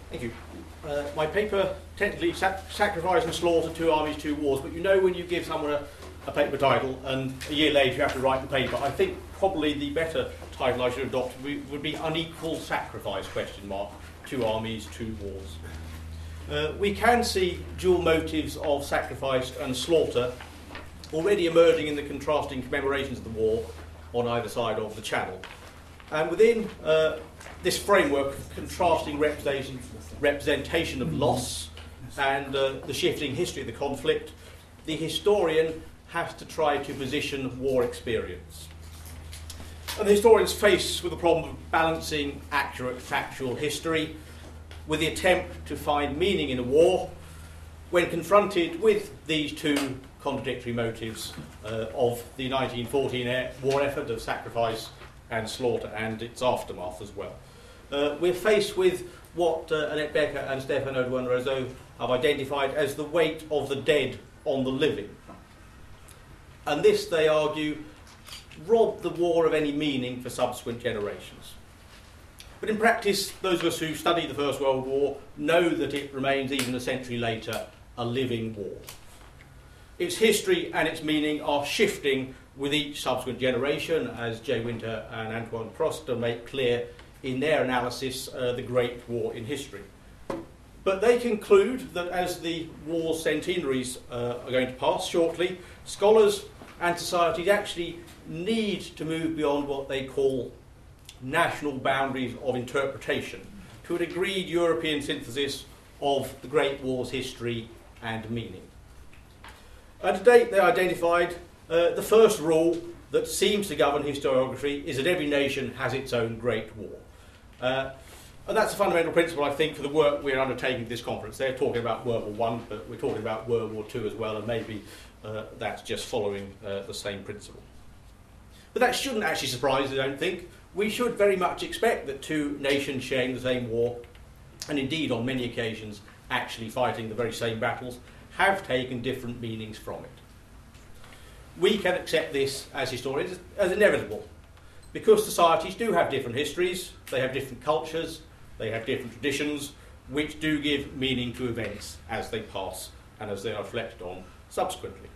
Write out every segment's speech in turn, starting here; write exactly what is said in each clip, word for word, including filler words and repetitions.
Thank you. Uh, my paper, technically, sac Sacrifice and Slaughter, Two Armies, Two Wars, but you know when you give someone a, a paper title and a year later you have to write the paper, I think probably the better title I should adopt would be, would be Unequal Sacrifice, question mark, Two Armies, Two Wars. Uh, we can see dual motives of sacrifice and slaughter already emerging in the contrasting commemorations of the war on either side of the Channel. And within uh, this framework of contrasting representation, representation of loss and uh, the shifting history of the conflict, the historian has to try to position war experience. And the historian's faced with the problem of balancing accurate factual history with the attempt to find meaning in a war when confronted with these two contradictory motives uh, of the nineteen fourteen war effort of sacrifice and slaughter and its aftermath as well. Uh, we're faced with what uh, Annette Becker and Stefano Duan-Rousseau have identified as the weight of the dead on the living. And this, they argue, robbed the war of any meaning for subsequent generations. But in practice, those of us who study the First World War know that it remains, even a century later, a living war. Its history and its meaning are shifting with each subsequent generation, as Jay Winter and Antoine Prost make clear in their analysis, uh, The Great War in History. But they conclude that as the war's centenaries uh, are going to pass shortly, scholars and societies actually need to move beyond what they call national boundaries of interpretation to an agreed European synthesis of the Great War's history and meaning. And to date, they identified uh, the first rule that seems to govern historiography is that every nation has its own Great War. Uh, and that's a fundamental principle, I think, for the work we're undertaking at this conference. They're talking about World War One, but we're talking about World War Two as well, and maybe uh, that's just following uh, the same principle. But that shouldn't actually surprise us, I don't think. We should very much expect that two nations sharing the same war, and indeed on many occasions actually fighting the very same battles, have taken different meanings from it. We can accept this as historians as inevitable, because societies do have different histories, they have different cultures, they have different traditions, which do give meaning to events as they pass and as they are reflected on subsequently.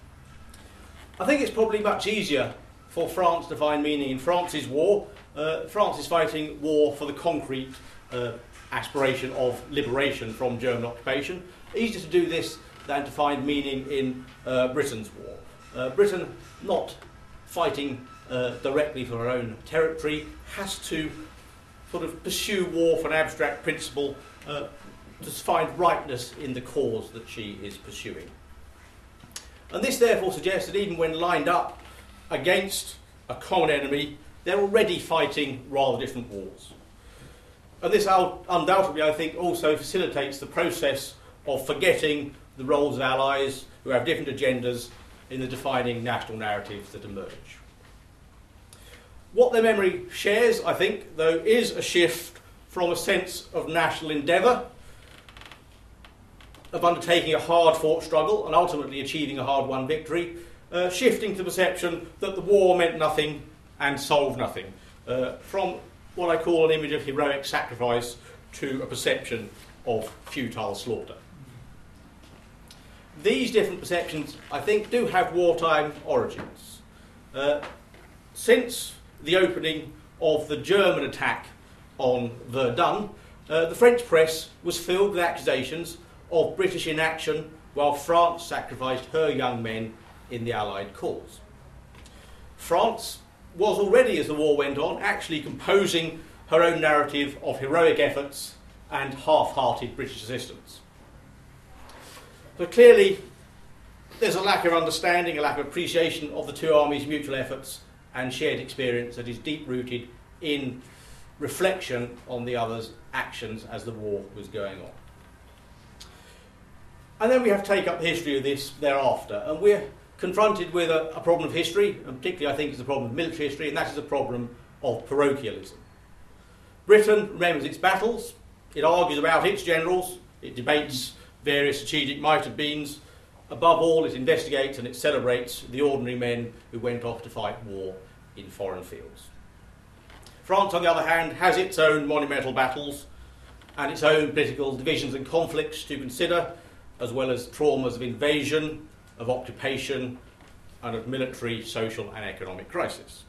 I think it's probably much easier for France to find meaning in France's war. Uh, France is fighting war for the concrete uh, aspiration of liberation from German occupation. Easier to do this than to find meaning in uh, Britain's war. Uh, Britain, not fighting uh, directly for her own territory, has to sort of pursue war for an abstract principle uh, to find rightness in the cause that she is pursuing. And this therefore suggests that even when lined up against a common enemy, they're already fighting rather different wars. And this undoubtedly, I think, also facilitates the process of forgetting the roles of allies who have different agendas in the defining national narratives that emerge. What their memory shares, I think, though, is a shift from a sense of national endeavour, of undertaking a hard-fought struggle and ultimately achieving a hard-won victory, uh, shifting to the perception that the war meant nothing and solved nothing, uh, from what I call an image of heroic sacrifice to a perception of futile slaughter. These different perceptions, I think, do have wartime origins. Uh, since the opening of the German attack on Verdun, uh, the French press was filled with accusations of British inaction while France sacrificed her young men in the Allied cause. France was already, as the war went on, actually composing her own narrative of heroic efforts and half-hearted British assistance. So clearly, there's a lack of understanding, a lack of appreciation of the two armies' mutual efforts and shared experience that is deep-rooted in reflection on the other's actions as the war was going on. And then we have to take up the history of this thereafter, and we're confronted with a, a problem of history, and particularly I think it's a problem of military history, and that is a problem of parochialism. Britain remembers its battles, it argues about its generals, it debates various strategic might-have-beens. Above all, it investigates and it celebrates the ordinary men who went off to fight war in foreign fields. France, on the other hand, has its own monumental battles, and its own political divisions and conflicts to consider, as well as traumas of invasion, of occupation, and of military, social and economic crisis.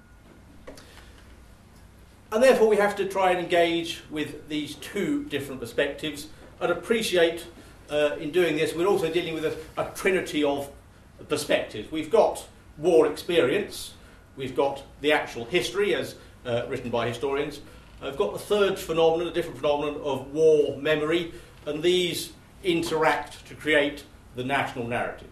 And therefore we have to try and engage with these two different perspectives and appreciate uh, in doing this we're also dealing with a, a trinity of perspectives. We've got war experience, we've got the actual history as uh, written by historians, I've got the third phenomenon, a different phenomenon of war memory, and these interact to create the national narrative.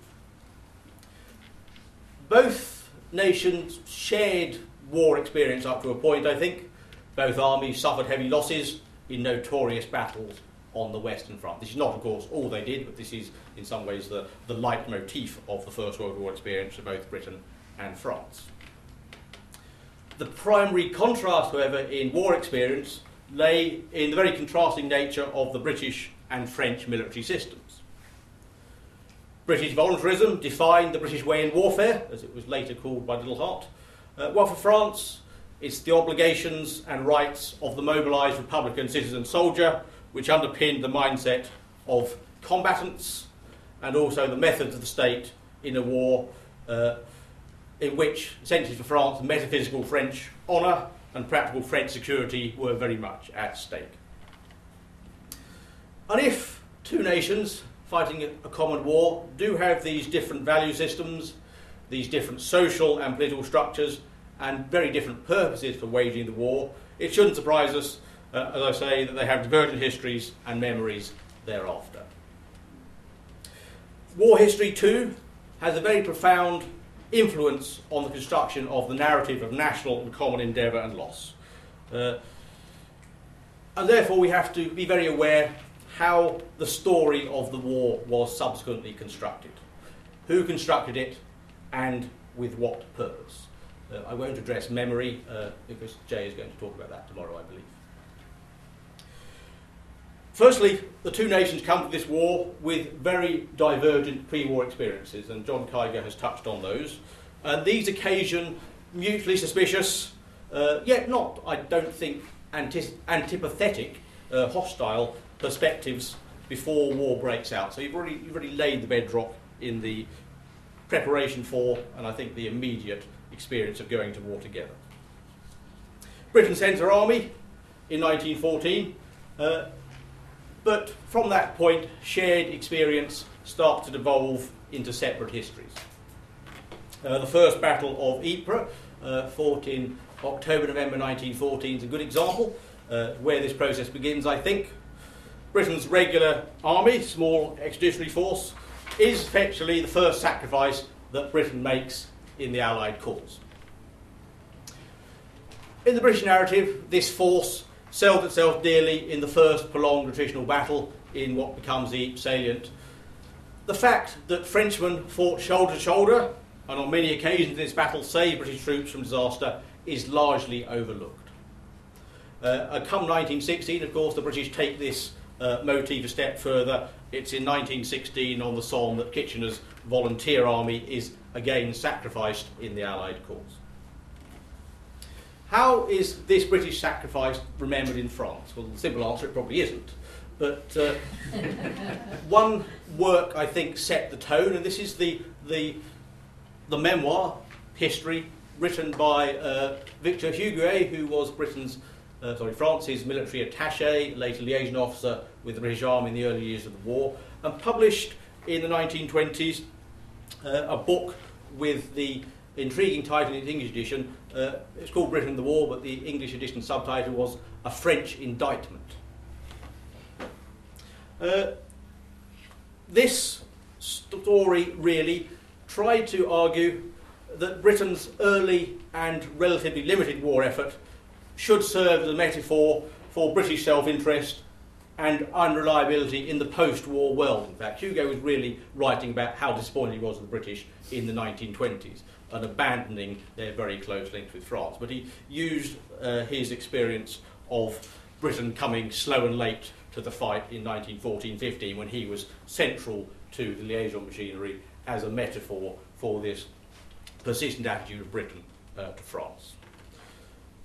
Both nations shared war experience up to a point, I think. Both armies suffered heavy losses in notorious battles on the Western Front. This is not, of course, all they did, but this is, in some ways, the, the leitmotif of the First World War experience for both Britain and France. The primary contrast, however, in war experience lay in the very contrasting nature of the British and French military systems. British voluntarism defined the British way in warfare, as it was later called by Liddell Hart, uh, while for France, it's the obligations and rights of the mobilised Republican citizen soldier which underpinned the mindset of combatants and also the methods of the state in a war uh, in which, essentially for France, metaphysical French honour and practical French security were very much at stake. And if two nations fighting a common war do have these different value systems, these different social and political structures, and very different purposes for waging the war, it shouldn't surprise us, uh, as I say, that they have divergent histories and memories thereafter. War history, too, has a very profound influence on the construction of the narrative of national and common endeavour and loss. Uh, and therefore we have to be very aware how the story of the war was subsequently constructed. Who constructed it and with what purpose? Uh, I won't address memory uh, because Jay is going to talk about that tomorrow, I believe. Firstly, the two nations come to this war with very divergent pre-war experiences, and John Kiger has touched on those. And these occasion mutually suspicious, uh, yet not, I don't think, anti- antipathetic, uh, hostile perspectives before war breaks out. So you've already, you've already laid the bedrock in the preparation for, and I think the immediate experience of going to war together. Britain sent her army in nineteen fourteen, uh, but from that point, shared experience starts to devolve into separate histories. Uh, the first Battle of Ypres, uh, fought in October, November nineteen fourteen, is a good example uh, where this process begins, I think. Britain's regular army, small expeditionary force, is effectively the first sacrifice that Britain makes in the Allied cause. In the British narrative, this force sold itself dearly in the first prolonged attritional battle in what becomes the Ypres salient. The fact that Frenchmen fought shoulder to shoulder and on many occasions in this battle saved British troops from disaster is largely overlooked. Uh, and come nineteen sixteen, of course, the British take this uh, motif a step further. It's in nineteen sixteen on the Somme that Kitchener's volunteer army is again sacrificed in the Allied cause. How is this British sacrifice remembered in France? Well, the simple answer, it probably isn't. But uh, one work, I think, set the tone, and this is the, the, the memoir, history, written by uh, Victor Huguet, who was Britain's, uh, sorry, France's military attaché, later liaison officer with the British Army in the early years of the war, and published in the nineteen twenties uh, a book with the intriguing title in its English edition. Uh, it's called Britain and the War, but the English edition subtitle was A French Indictment. Uh, this story really tried to argue that Britain's early and relatively limited war effort should serve as a metaphor for British self-interest and unreliability in the post-war world. In fact, Hugo was really writing about how disappointed he was with the British in the nineteen twenties and abandoning their very close links with France. But he used uh, his experience of Britain coming slow and late to the fight in nineteen fourteen fifteen, when he was central to the liaison machinery, as a metaphor for this persistent attitude of Britain uh, to France.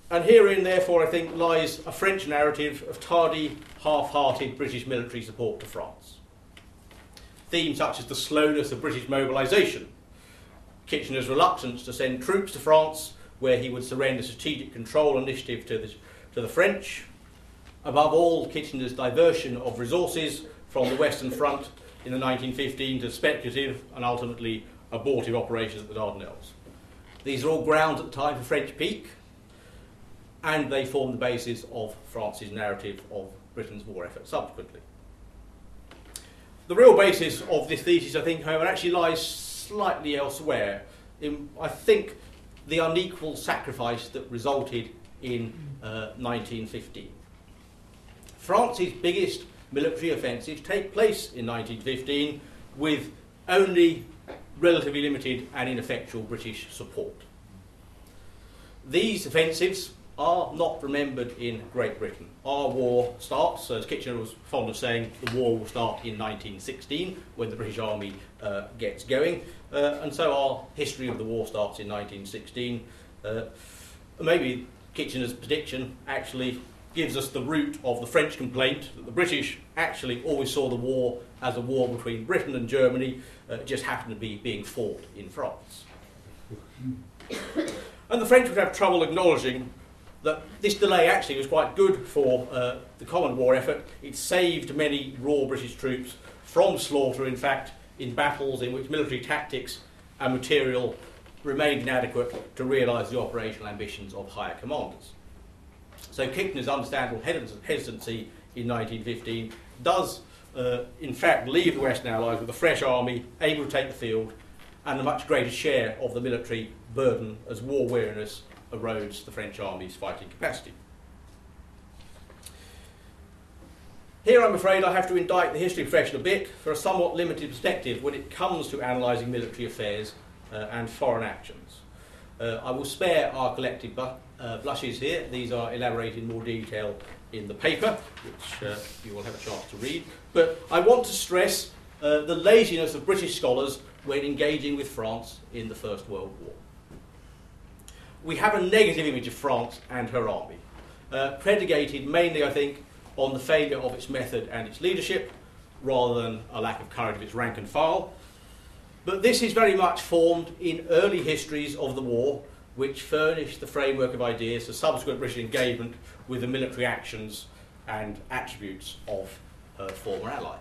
And herein, therefore, I think, lies a French narrative of tardy, half-hearted British military support to France. Themes such as the slowness of British mobilisation, Kitchener's reluctance to send troops to France, where he would surrender strategic control initiative to the, to the French. Above all, Kitchener's diversion of resources from the Western Front in the nineteen fifteen to speculative and ultimately abortive operations at the Dardanelles. These are all grounds at the time for French peak, and they form the basis of France's narrative of Britain's war effort subsequently. The real basis of this thesis, I think, however, actually lies slightly elsewhere in, I think, the unequal sacrifice that resulted in uh, nineteen fifteen. France's biggest military offensives take place in nineteen fifteen with only relatively limited and ineffectual British support. These offensives are not remembered in Great Britain. Our war starts, as Kitchener was fond of saying, the war will start in nineteen sixteen when the British Army uh, gets going, uh, and so our history of the war starts in nineteen sixteen. Uh, maybe Kitchener's prediction actually gives us the root of the French complaint that the British actually always saw the war as a war between Britain and Germany, uh, just happened to be being fought in France. And the French would have trouble acknowledging that this delay actually was quite good for uh, the common war effort. It saved many raw British troops from slaughter, in fact, in battles in which military tactics and material remained inadequate to realise the operational ambitions of higher commanders. So Kitchener's understandable hesitancy in nineteen fifteen does, uh, in fact, leave the Western Allies with a fresh army, able to take the field, and a much greater share of the military burden as war weariness erodes the French army's fighting capacity. Here, I'm afraid, I have to indict the history profession a bit for a somewhat limited perspective when it comes to analysing military affairs uh, and foreign actions. Uh, I will spare our collective bu- uh, blushes here. These are elaborated in more detail in the paper, which uh, you will have a chance to read. But I want to stress uh, the laziness of British scholars when engaging with France in the First World War. We have a negative image of France and her army, uh, predicated mainly, I think, on the failure of its method and its leadership, rather than a lack of courage of its rank and file. But this is very much formed in early histories of the war, which furnish the framework of ideas for subsequent British engagement with the military actions and attributes of her former ally.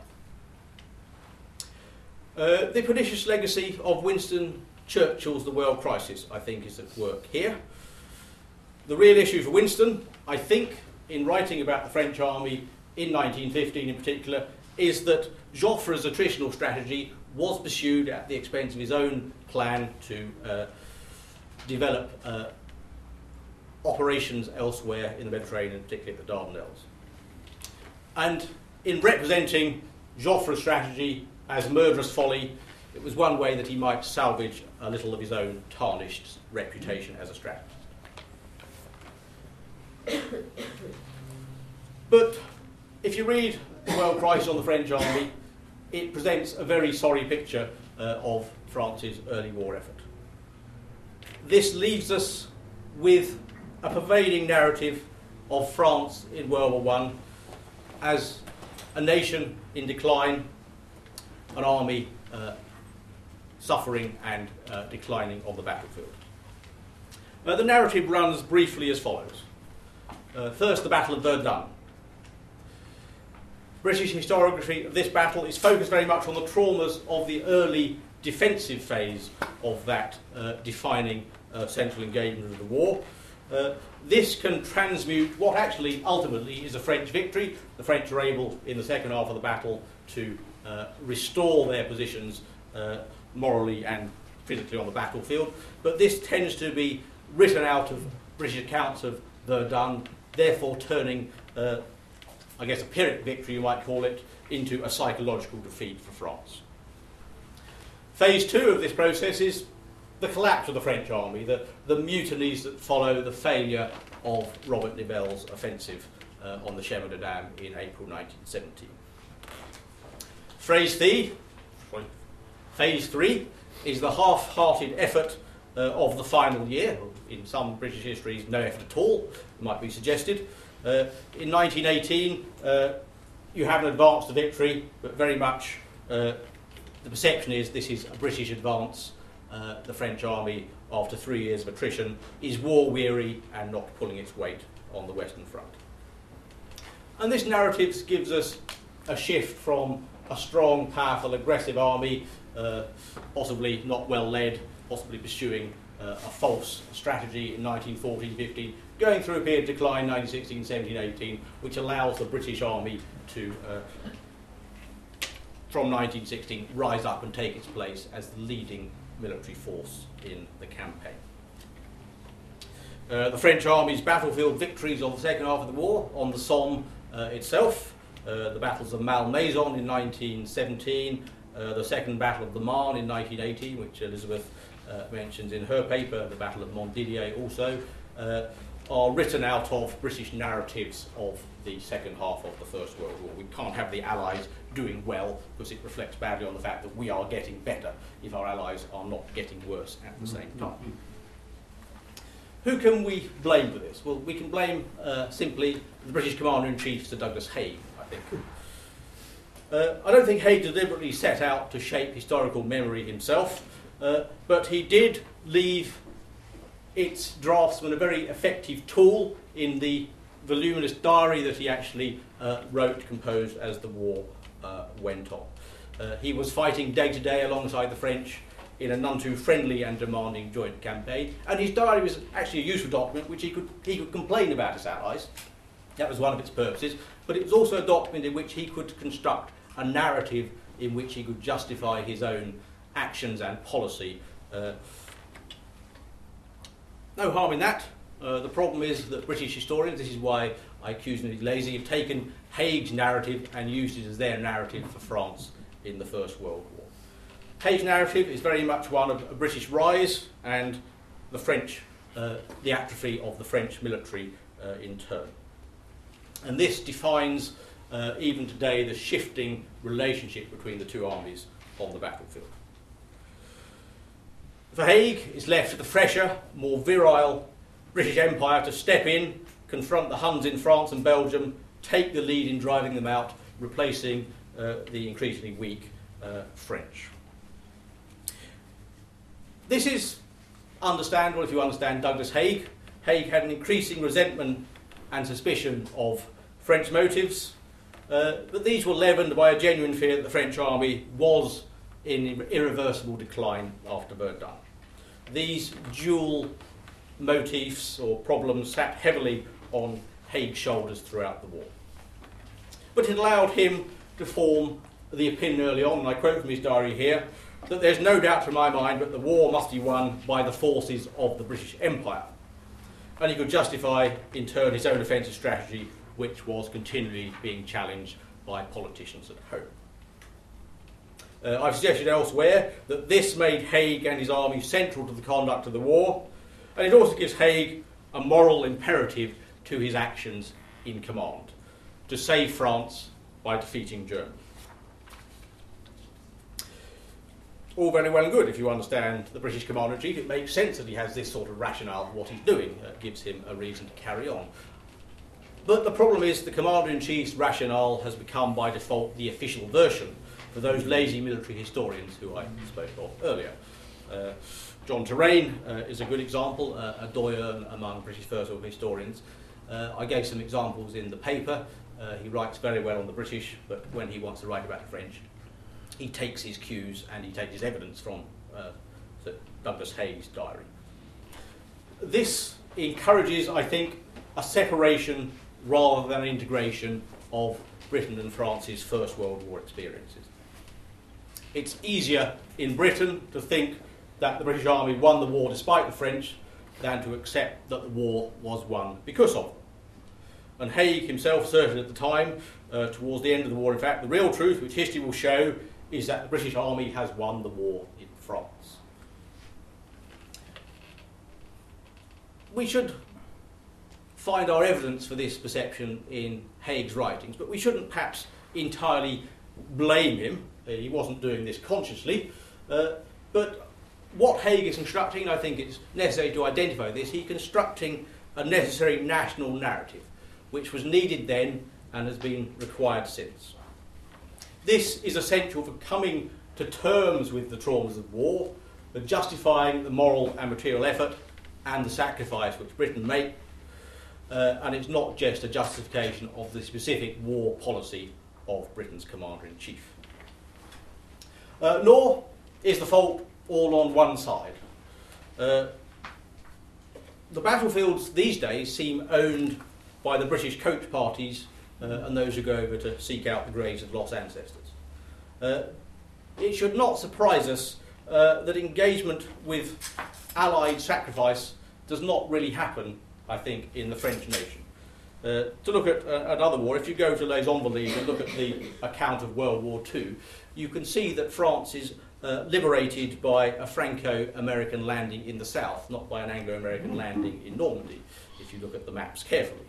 Uh, the pernicious legacy of Winston Churchill's The World Crisis, I think, is at work here. The real issue for Winston, I think, in writing about the French army in nineteen fifteen in particular, is that Joffre's attritional strategy was pursued at the expense of his own plan to uh, develop uh, operations elsewhere in the Mediterranean, particularly at the Dardanelles. And in representing Joffre's strategy as murderous folly, it was one way that he might salvage a little of his own tarnished reputation as a strategist. But if you read The World Crisis on the French Army, it presents a very sorry picture uh, of France's early war effort. This leaves us with a pervading narrative of France in World War One as a nation in decline, an army uh, suffering and uh, declining on the battlefield. Uh, the narrative runs briefly as follows. Uh, first, the Battle of Verdun. British historiography of this battle is focused very much on the traumas of the early defensive phase of that uh, defining uh, central engagement of the war. Uh, this can transmute what actually ultimately is a French victory. The French are able, in the second half of the battle, to uh, restore their positions uh, morally and physically on the battlefield. But this tends to be written out of British accounts of Verdun, therefore turning uh, I guess a Pyrrhic victory, you might call it, into a psychological defeat for France. Phase two of this process is the collapse of the French army, the, the mutinies that follow the failure of Robert Nivelle's offensive uh, on the Chemin des Dames in April nineteen seventeen. Phase three, phase three is the half-hearted effort uh, of the final year. In some British histories, no effort at all, might be suggested. Uh, in nineteen eighteen, uh, you have an advance to victory, but very much uh, the perception is this is a British advance. Uh, the French army, after three years of attrition, is war-weary and not pulling its weight on the Western Front. And this narrative gives us a shift from a strong, powerful, aggressive army, uh, possibly not well led, possibly pursuing uh, a false strategy in nineteen fourteen fifteen, going through a period of decline nineteen sixteen seventeen eighteen, which allows the British army to, uh, from nineteen sixteen, rise up and take its place as the leading military force in the campaign. Uh, the French army's battlefield victories of the second half of the war on the Somme uh, itself, uh, the battles of Malmaison in nineteen seventeen, uh, the second battle of the Marne in nineteen eighteen, which Elizabeth uh, mentions in her paper, the Battle of Montdidier also, uh, are written out of British narratives of the second half of the First World War. We can't have the Allies doing well because it reflects badly on the fact that we are getting better if our Allies are not getting worse at the same time. Who can we blame for this? Well, we can blame uh, simply the British Commander-in-Chief, Sir Douglas Haig, I think. Uh, I don't think Haig deliberately set out to shape historical memory himself, uh, but he did leave its draftsman a very effective tool in the voluminous diary that he actually uh, wrote, composed as the war uh, went on. Uh, he was fighting day to day alongside the French in a none too friendly and demanding joint campaign, and his diary was actually a useful document which he could, he could complain about his allies. That was one of its purposes, but it was also a document in which he could construct a narrative in which he could justify his own actions and policy. Uh, no harm in that. Uh, the problem is that British historians, this is why I accuse them of being lazy, have taken Haig's narrative and used it as their narrative for France in the First World War. Haig's narrative is very much one of a British rise and the French, uh, the atrophy of the French military uh, in turn. And this defines, uh, even today, the shifting relationship between the two armies on the battlefield. For Haig, it's left to the fresher, more virile British Empire to step in, confront the Huns in France and Belgium, take the lead in driving them out, replacing uh, the increasingly weak uh, French. This is understandable if you understand Douglas Haig. Haig had an increasing resentment and suspicion of French motives, uh, but these were leavened by a genuine fear that the French army was in irreversible decline after Verdun. These dual motifs or problems sat heavily on Haig's shoulders throughout the war. But it allowed him to form the opinion early on, and I quote from his diary here, that there's no doubt to my mind that the war must be won by the forces of the British Empire. And he could justify, in turn, his own offensive strategy, which was continually being challenged by politicians at home. Uh, I've suggested elsewhere that this made Haig and his army central to the conduct of the war, and it also gives Haig a moral imperative to his actions in command, to save France by defeating Germany. All very well and good if you understand the British Commander-in-Chief. It makes sense that he has this sort of rationale for what he's doing. It gives him a reason to carry on. But the problem is the Commander-in-Chief's rationale has become by default the official version for those lazy military historians who I spoke of earlier. Uh, John Terraine uh, is a good example, uh, a doyen among British First World historians. Uh, I gave some examples in the paper. Uh, he writes very well on the British, but when he wants to write about the French, he takes his cues and he takes his evidence from uh, Douglas Haig's diary. This encourages, I think, a separation rather than an integration of Britain and France's First World War experiences. It's easier in Britain to think that the British Army won the war despite the French than to accept that the war was won because of them. And Haig himself asserted at the time, uh, towards the end of the war, in fact, the real truth, which history will show, is that the British Army has won the war in France. We should find our evidence for this perception in Haig's writings, but we shouldn't perhaps entirely blame him. He wasn't doing this consciously, uh, but what Haig is constructing, I think it's necessary to identify this, he's constructing a necessary national narrative, which was needed then and has been required since. This is essential for coming to terms with the traumas of war, for justifying the moral and material effort and the sacrifice which Britain made, uh, and it's not just a justification of the specific war policy of Britain's Commander-in-Chief. Uh, nor is the fault all on one side. Uh, the battlefields these days seem owned by the British coach parties uh, and those who go over to seek out the graves of lost ancestors. Uh, it should not surprise us uh, that engagement with Allied sacrifice does not really happen, I think, in the French nation. Uh, to look at uh, another war, if you go to Les Invalides and look at the account of World War Two, you can see that France is uh, liberated by a Franco-American landing in the south, not by an Anglo-American landing in Normandy, if you look at the maps carefully.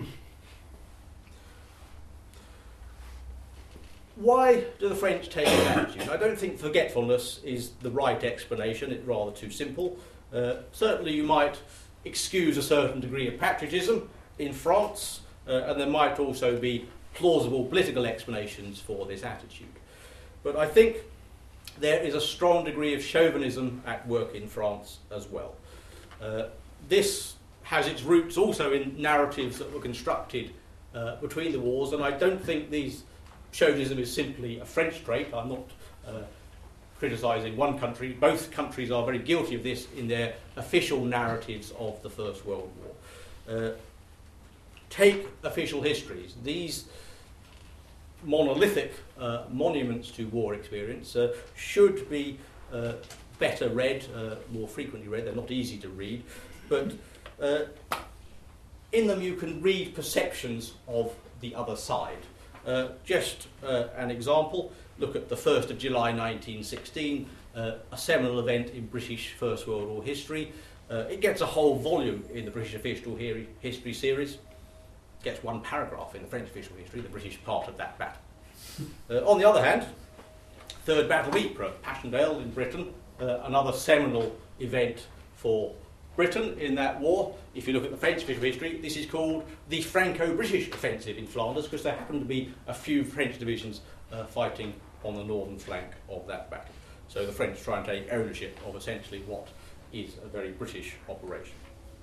Why do the French take this attitude? I don't think forgetfulness is the right explanation, it's rather too simple. Uh, certainly you might excuse a certain degree of patriotism in France, uh, and there might also be plausible political explanations for this attitude. But I think there is a strong degree of chauvinism at work in France as well. Uh, this has its roots also in narratives that were constructed uh, between the wars, and I don't think these chauvinism is simply a French trait. I'm not uh, criticising one country. Both countries are very guilty of this in their official narratives of the First World War. Uh, take official histories. These monolithic uh, monuments to war experience uh, should be uh, better read, uh, more frequently read. They're not easy to read, but uh, in them you can read perceptions of the other side. Uh, just uh, an example, look at the first of July nineteen sixteen, uh, a seminal event in British First World War history. Uh, it gets a whole volume in the British Official History series. It gets one paragraph in the French Official History, the British part of that battle. Uh, on the other hand, Third Battle of Ypres, Passchendaele in Britain, uh, another seminal event for Britain in that war. If you look at the French Official History, this is called the Franco-British Offensive in Flanders, because there happened to be a few French divisions uh, fighting on the northern flank of that battle. So the French try and take ownership of essentially what is a very British operation.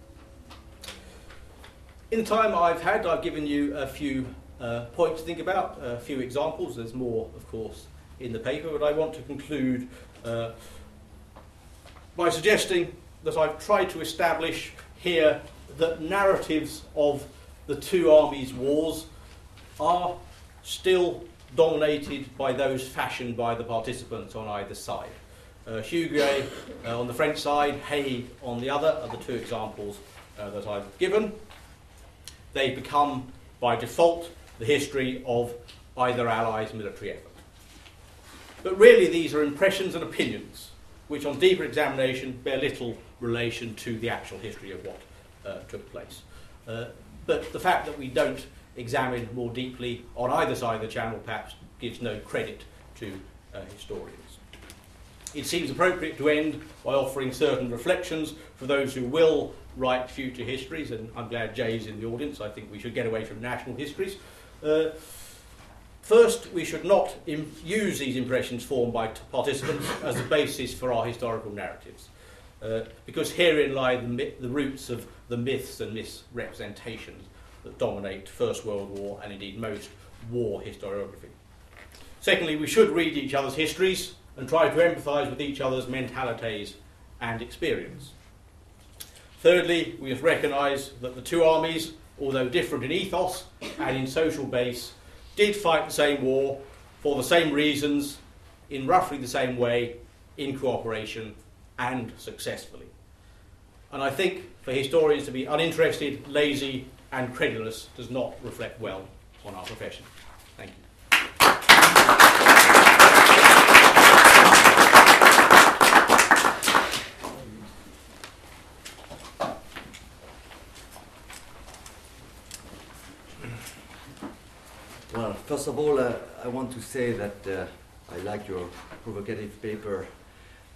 In the time I've had, I've given you a few uh, points to think about, a few examples. There's more, of course, in the paper, but I want to conclude uh, by suggesting that I've tried to establish here that narratives of the two armies' wars are still dominated by those fashioned by the participants on either side. Uh, Hugret uh, on the French side, Haig on the other are the two examples uh, that I've given. They become, by default, the history of either Allies' military effort. But really these are impressions and opinions, which on deeper examination bear little relation to the actual history of what uh, took place. Uh, but the fact that we don't examine more deeply on either side of the channel perhaps gives no credit to uh, historians. It seems appropriate to end by offering certain reflections for those who will write future histories, and I'm glad Jay's in the audience. I think we should get away from national histories. Uh, First, we should not im- use these impressions formed by t- participants as a basis for our historical narratives, uh, because herein lie the, mi- the roots of the myths and misrepresentations that dominate First World War and indeed most war historiography. Secondly, we should read each other's histories and try to empathise with each other's mentalities and experience. Thirdly, we must recognise that the two armies, although different in ethos and in social base, did fight the same war for the same reasons, in roughly the same way, in cooperation and successfully. And I think for historians to be uninterested, lazy and credulous does not reflect well on our profession. Thank you. Well, first of all, uh, I want to say that uh, I like your provocative paper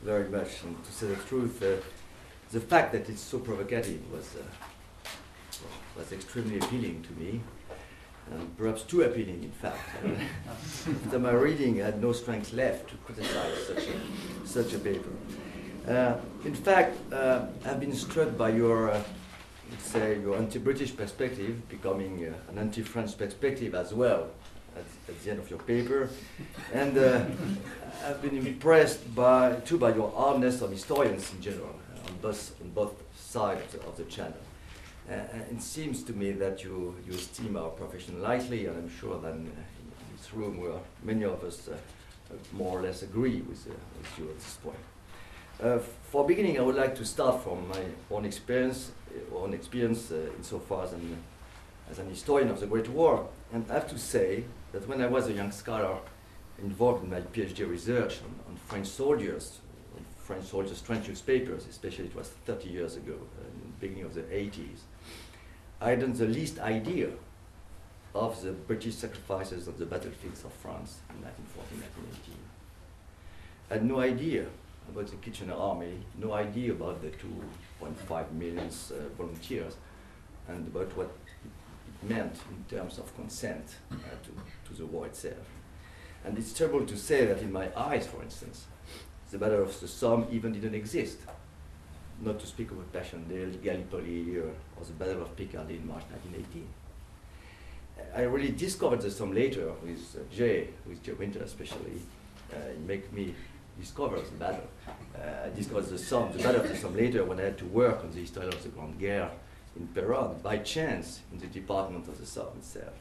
very much. And to say the truth, uh, the fact that it's so provocative was, uh, was extremely appealing to me, and perhaps too appealing, in fact. After my reading, I had no strength left to criticize such a, such a paper. Uh, in fact, uh, I've been struck by your, uh, let's say, your anti-British perspective becoming uh, an anti-French perspective as well at, at the end of your paper, and uh, I've been impressed by too by your hardness of historians in general uh, on both on both sides of the, of the channel. Uh, it seems to me that you you esteem our profession lightly, and I'm sure that in, uh, in this room where many of us uh, more or less agree with, uh, with you at this point. Uh, for beginning, I would like to start from my own experience, uh, own experience uh, insofar as an, as an historian of the Great War. And I have to say that when I was a young scholar involved in my PhD research on, on French soldiers, on French soldiers' trench newspapers, especially it was thirty years ago, uh, in the beginning of the eighties, I hadn't the least idea of the British sacrifices on the battlefields of France in nineteen fourteen, nineteen eighteen. I had no idea about the Kitchener Army, no idea about the two point five million uh, volunteers, and about what it meant in terms of consent uh, to, to the war itself. And it's terrible to say that in my eyes, for instance, the Battle of the Somme even didn't exist, not to speak about Passchendaele, Gallipoli, or, or the Battle of Picardy in March nineteen eighteen. I really discovered the Somme later with uh, Jay, with Jay Winter especially. Uh, it made me discover the battle. Uh, I discovered the Somme, the Battle of the Somme later when I had to work on the history of the Grande Guerre in Péronne, by chance, in the department of the Somme itself.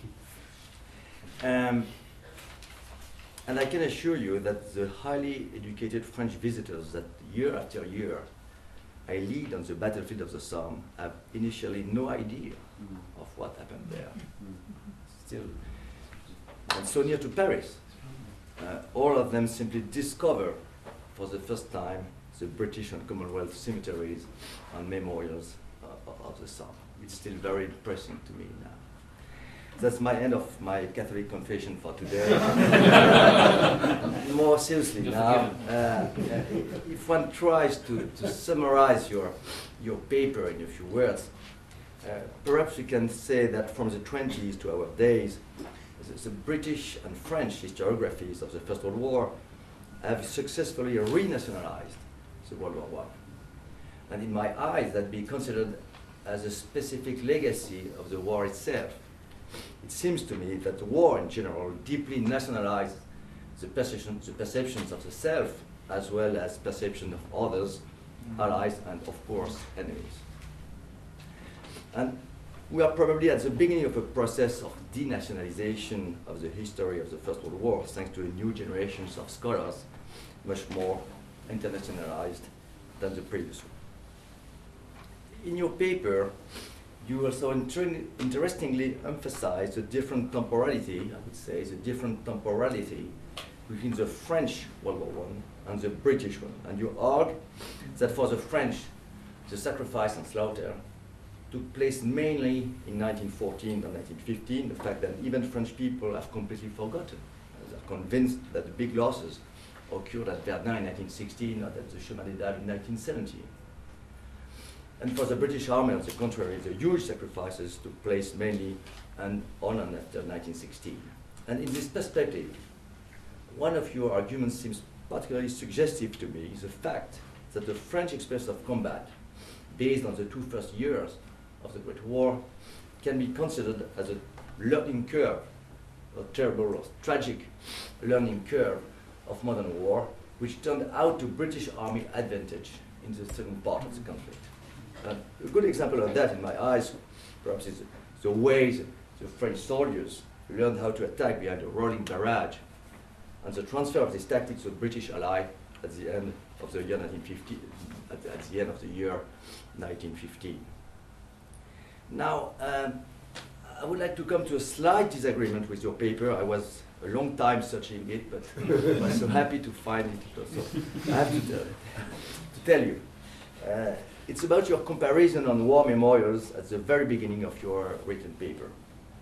um, and I can assure you that the highly educated French visitors that year after year I lead on the battlefield of the Somme have initially no idea mm. of what happened there. Mm. Still, and so near to Paris. Uh, all of them simply discover for the first time the British and Commonwealth cemeteries and memorials uh, of the Somme. It's still very depressing to me now. That's my end of my Catholic confession for today. More seriously now, uh, if one tries to, to summarize your, your paper in a few words, uh, perhaps we can say that from the twenties to our days, the, the British and French historiographies of the First World War have successfully renationalized the World War One. And in my eyes, that be considered as a specific legacy of the war itself. It seems to me that the war in general deeply nationalized the, perception, the perceptions of the self as well as perception of others, mm-hmm. allies, and of course, enemies. And we are probably at the beginning of a process of denationalization of the history of the First World War, thanks to a new generations of scholars, much more internationalized than the previous one. In your paper, you also inter interestingly emphasize the different temporality, I would say, the different temporality between the French World War One and the British one. And you argue that for the French, the sacrifice and slaughter took place mainly in nineteen fourteen and nineteen fifteen, the fact that even French people have completely forgotten. They're convinced that the big losses occurred at Verdun in nineteen sixteen or at the Chemin des Dames in nineteen seventeen. And for the British Army, on the contrary, the huge sacrifices took place mainly and on and after nineteen sixteen. And in this perspective, one of your arguments seems particularly suggestive to me is the fact that the French experience of combat, based on the two first years of the Great War, can be considered as a learning curve, a terrible or tragic learning curve of modern war, which turned out to British Army advantage in the second part of the conflict. Uh, a good example of that, in my eyes, perhaps, is the way the, the French soldiers learned how to attack behind a rolling barrage, and the transfer of this tactic to the British ally at the end of the year nineteen fifteen, at, at the end of the year nineteen fifteen. Now, um, I would like to come to a slight disagreement with your paper. I was a long time searching it, but I was so happy to find it. So I have to, tell, to tell you. Uh, It's about your comparison on war memorials at the very beginning of your written paper.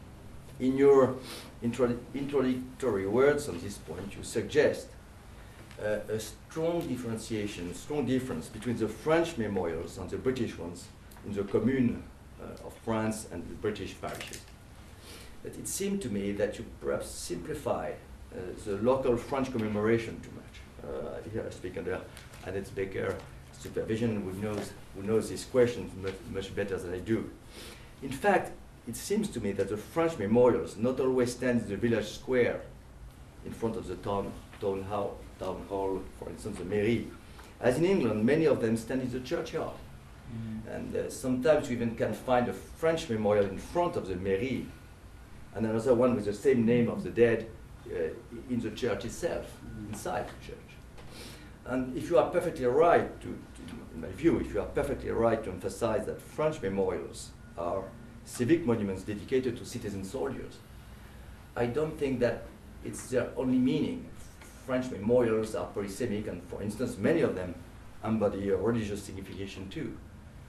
In your intro introductory words on this point, you suggest uh, a strong differentiation, strong difference between the French memorials and the British ones in the Commune uh, of France and the British parishes. But it seemed to me that you perhaps simplify uh, the local French commemoration too much. Uh, here I speak under Annette Becker supervision, who knows, who knows these questions much, much better than I do. In fact, it seems to me that the French memorials not always stand in the village square in front of the town, town, hall, town hall, for instance, the mairie. As in England, many of them stand in the churchyard. Mm. And uh, sometimes you even can find a French memorial in front of the mairie, and another one with the same name of the dead uh, in the church itself, mm. inside the church. And if you are perfectly right, to, to, in my view, if you are perfectly right to emphasize that French memorials are civic monuments dedicated to citizen soldiers, I don't think that it's their only meaning. French memorials are polysemic, and for instance, many of them embody a religious signification too.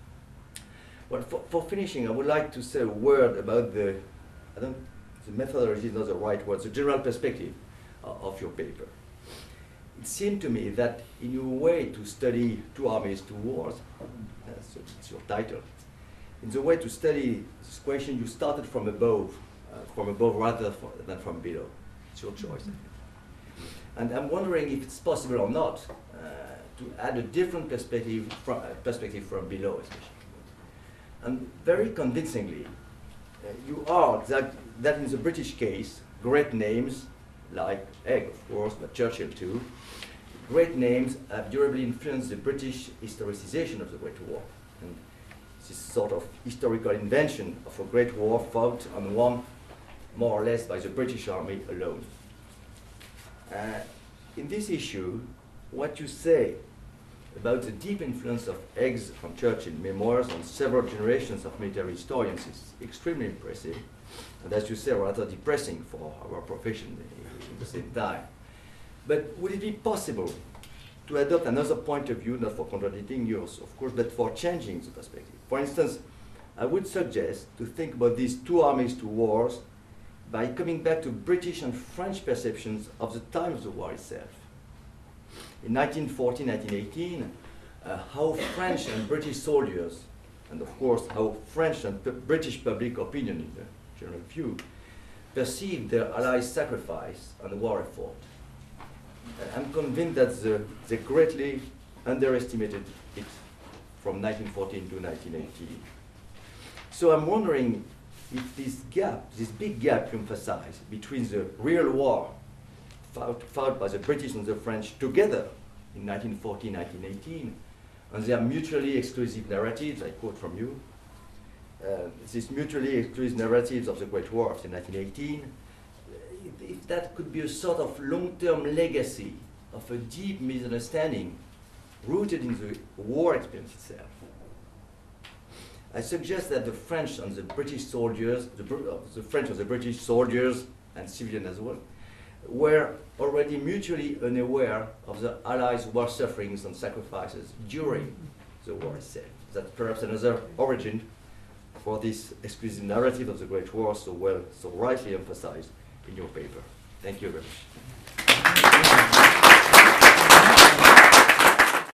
Well, for, for finishing, I would like to say a word about the, I don't, the methodology is not the right word, the general perspective uh, of your paper. It seemed to me that in your way to study Two Armies, Two Wars, uh, so it's your title, in the way to study this question, you started from above, uh, from above rather for, than from below. It's your choice. And I'm wondering if it's possible or not uh, to add a different perspective from, uh, perspective from below, especially. And very convincingly, uh, you are that, that in the British case, great names like Egg, of course, but Churchill too, great names have durably influenced the British historicization of the Great War. And this sort of historical invention of a great war fought and won more or less by the British Army alone. Uh, in this issue, what you say about the deep influence of Eggs from Churchill memoirs on several generations of military historians is extremely impressive, and as you say, rather depressing for our profession at the same time. But would it be possible to adopt another point of view, not for contradicting yours, of course, but for changing the perspective? For instance, I would suggest to think about these two armies, two wars, by coming back to British and French perceptions of the time of the war itself. In nineteen fourteen, nineteen eighteen, uh, how French and British soldiers, and of course how French and p British public opinion in the general view, perceived their allies' sacrifice and war effort. Uh, I'm convinced that the, they greatly underestimated it from nineteen fourteen to nineteen eighteen. So I'm wondering if this gap, this big gap you emphasize between the real war fought, fought by the British and the French together in nineteen fourteen, nineteen eighteen, and their mutually exclusive narratives, I quote from you, uh, these mutually exclusive narratives of the Great War of nineteen eighteen, if, if that could be a sort of long-term legacy of a deep misunderstanding rooted in the war experience itself. I suggest that the French and the British soldiers, the, uh, the French and the British soldiers, and civilians as well, were already mutually unaware of the Allies' war sufferings and sacrifices during the war itself. That's perhaps another origin for this exclusive narrative of the Great War so well, so rightly emphasized in your paper. Thank you very much.